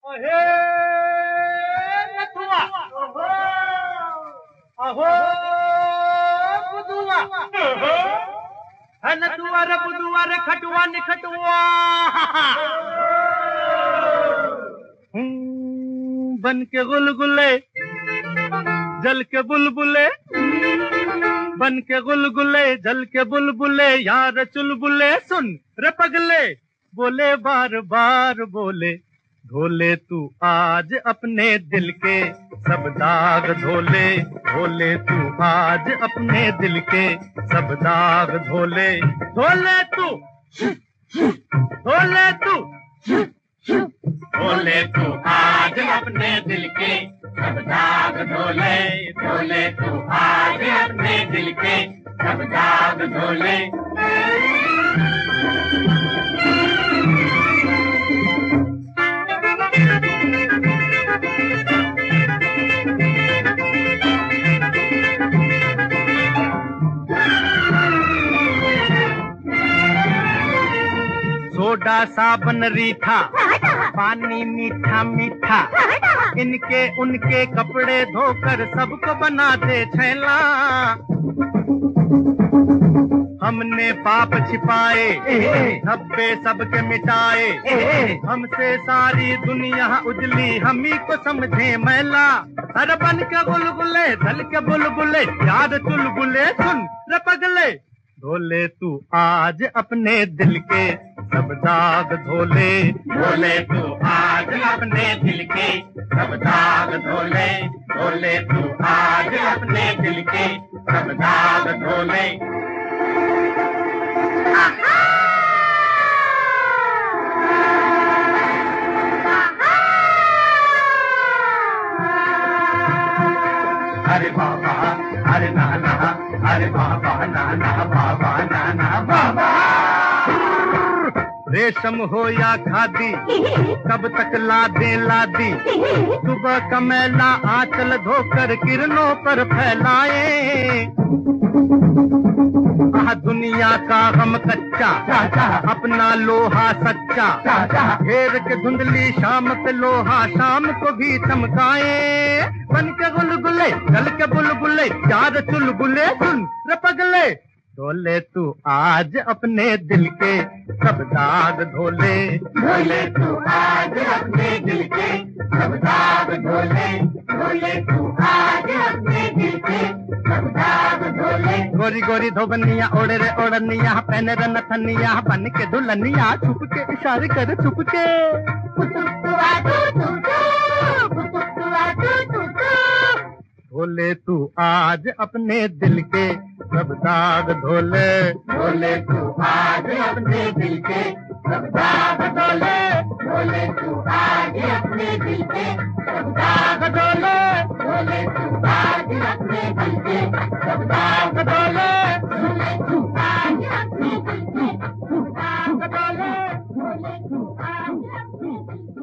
अहे नथुआ, अहो बुधुआ, है नथुआ रे बुधुआ रे खटुआ निखटुआ। बन के गुलगुले जल के बुलबुले, बन के गुलगुले जल के बुलबुले, यार चुलबुले सुन रे पगले, बोले बार बार बोले, धोले तू आज अपने दिल के सब दाग धोले, धोले तू आज अपने दिल के सब दाग धोले, धोले तू, धोले तू, धोले तू आज अपने दिल के सब दाग धोले, धोले तू आज अपने दिल के सब दाग धोले। सोडा साबन रीठा, पानी मीठा मीठा, इनके उनके कपड़े धोकर सबको बना दे छैला। हमने पाप छिपाए, धब्बे सबके मिटाए, हमसे सारी दुनिया उजली, हम ही को समझे मैला। हर बन के गुलगुले धल के बुलबुले, याद चुलबुले सुन रे पगले, धोले तू आज अपने दिल के सब दाग धोले, धोले तू आज अपने दिल के सब दाग धोले, धोले तू आज अपने दिल के सब दाग धोले। अरे बाबा अरे नाना, अरे बाबा नाना, बाबा नाना बाबा। रेशम हो या खादी कब तक लादे लादी, सुबह का मैला आंचल धोकर किरणों पर फैलाए। दुनिया का गम कच्चा, अपना लोहा सच्चा, घेर के धुंधली शाम पे लोहा शाम को भी चमकाए। बन के गुलगुले जल के बुलबुले, चार चुलबुले सुन रे पगले, धोले तू आज अपने दिल के सब दाग धोले, धोले तू आज अपने दिल के सब दाग धोले, धोले तू आज अपने दिल के सब दाग धोले। गोरी गोरी धोबनिया ओढ़े रे ओढ़निया, पहने रे नथनिया, बन के दुल्हनिया, छुप के इशारे कर छुप के, धोले तू आज अपने दिल के सब दाग धोले, धोले तू आज अपने दिल के सब दाग धोले, धोले तू आज अपने दिल के सब दाग धोले, धोले तू आज अपने दिल के सब दाग धोले, धोले तू आज अपने दिल के सब दाग धोले, धोले तू आज अपने दिल के